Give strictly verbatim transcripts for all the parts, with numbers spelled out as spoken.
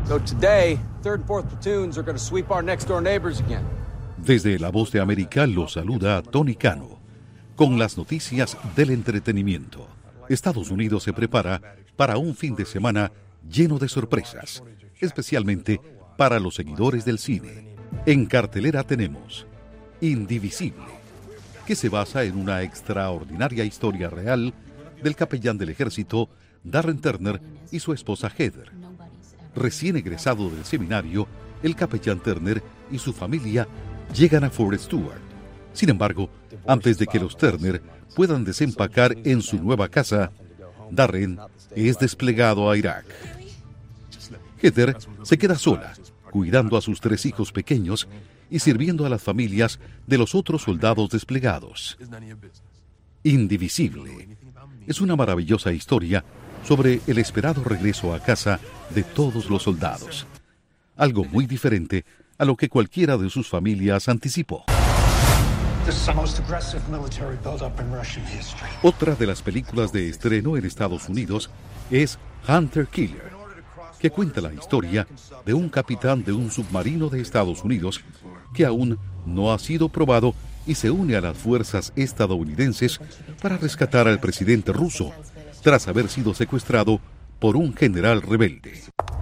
So today, third and fourth platoons are going to sweep our next door neighbors again. Desde La Voz de América lo saluda Tony Cano con las noticias del entretenimiento. Estados Unidos se prepara para un fin de semana lleno de sorpresas, especialmente para los seguidores del cine. En cartelera tenemos Indivisible, que se basa en una extraordinaria historia real del capellán del ejército Darren Turner y su esposa Heather. Recién egresado del seminario, el capellán Turner y su familia llegan a Fort Stewart. Sin embargo, antes de que los Turner puedan desempacar en su nueva casa, Darren es desplegado a Irak. Heather se queda sola, cuidando a sus tres hijos pequeños y sirviendo a las familias de los otros soldados desplegados. Indivisible es una maravillosa historia sobre el esperado regreso a casa de todos los soldados. Algo muy diferente a lo que cualquiera de sus familias anticipó. Otra de las películas de estreno en Estados Unidos es Hunter Killer, que cuenta la historia de un capitán de un submarino de Estados Unidos que aún no ha sido probado y se une a las fuerzas estadounidenses para rescatar al presidente ruso tras haber sido secuestrado por un general rebelde.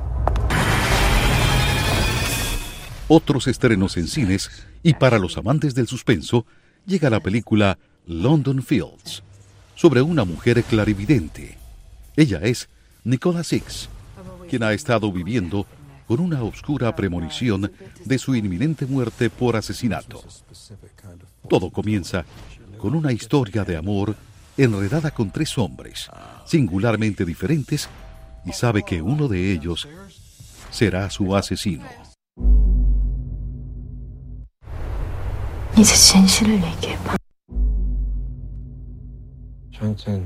Otros estrenos en cines y para los amantes del suspenso llega la película London Fields, sobre una mujer clarividente. Ella es Nicola Six, quien ha estado viviendo con una oscura premonición de su inminente muerte por asesinato. Todo comienza con una historia de amor enredada con tres hombres, singularmente diferentes, y sabe que uno de ellos será su asesino. 이제 진실을 얘기해봐. 저한텐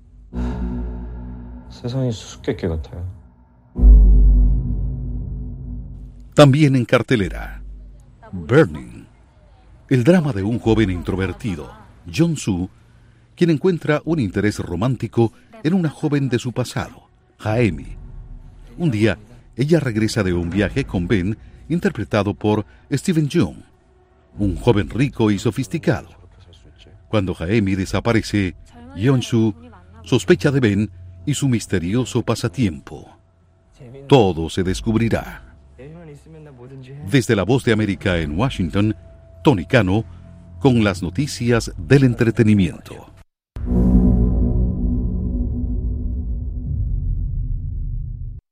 세상이 수수께끼 같아요. También en cartelera, Burning, el drama de un joven introvertido, Jong-soo, quien encuentra un interés romántico en una joven de su pasado, Jaemi. Un día, ella regresa de un viaje con Ben, interpretado por Steven Yeun, un joven rico y sofisticado. Cuando Jaemi desaparece, Yeon-soo sospecha de Ben y su misterioso pasatiempo. Todo se descubrirá. Desde La Voz de América en Washington, Tony Cano con las noticias del entretenimiento.